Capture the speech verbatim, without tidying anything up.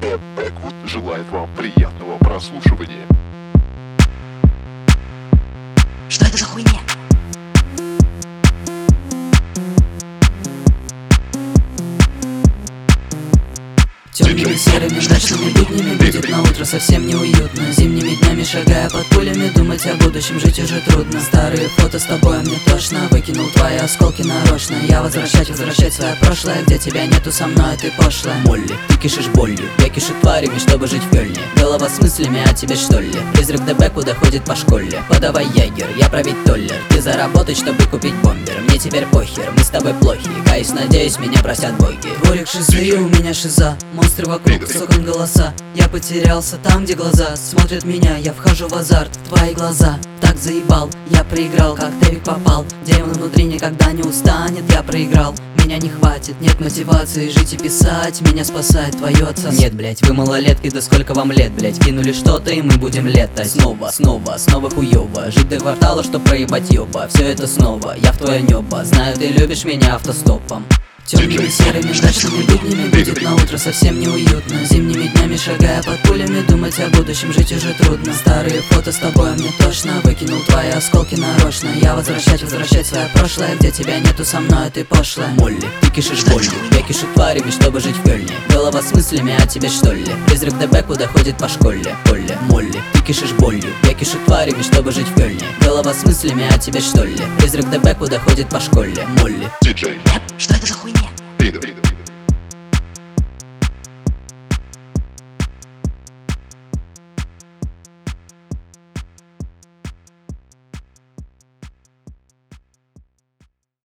диджей Бэквуд желает вам приятного прослушивания. Что это за хуйня? Темными серыми мрачными буднями будет на утро совсем неуютно. Зимними днями шагая под пулями, думать о будущем жить уже трудно. Старые фото с тобой мне тошно, выкинул твои осколки нарочно. Я возвращать, возвращать свое прошлое, где тебя нету со мной, ты пошлая. Молли, ты кишишь болью, я кишу тварями, чтобы жить в Кёльне. Голова с мыслями о тебе что ли? Призрак ДБ куда ходит по школе. Подавай ягер, я пробить толлер. Ты заработать, чтобы купить бомбер. Мне теперь похер, мы с тобой плохи. Каюсь, надеюсь, меня простят боги. Дворик шизы и у меня шиза. Монстры вокруг, соком голоса. Я потерялся там, где глаза смотрят меня, я вхожу в азарт. Твои глаза так заебал, я проиграл, как Дэвик попал. Демон внутри никогда не устанет, я проиграл. Меня не хватит, нет мотивации жить и писать. Меня спасает твое отца. Нет, блять, вы малолетки, да сколько вам лет, блять. Кинули что-то и мы будем летать. Снова, снова, снова хуёво. Жить до квартала, чтоб проебать ёба. Все это снова, я в твое небо. Знаю, ты любишь меня автостопом. Темными серыми мрачными буднями будет на утро совсем неуютно. Зимними днями шагая под пулями, думать о будущем жить уже трудно. Старые фото с тобой мне тошно, выкинул твои осколки нарочно. Я возвращать, возвращать свое прошлое, где тебя нету со мной, ты пошлая. Молли, ты кишишь болью, я кишу тварями, чтобы жить в Кёльне. Голова с мыслями о тебе что ли? Призрак ДБ куда ходит по школе. Коля, Молли, ты кишишь болью, я кишу тварями, чтобы жить в Кёльне. Голова с мыслями о тебе что ли? Призрак ДБ куда ходит по школе. Молли, диджей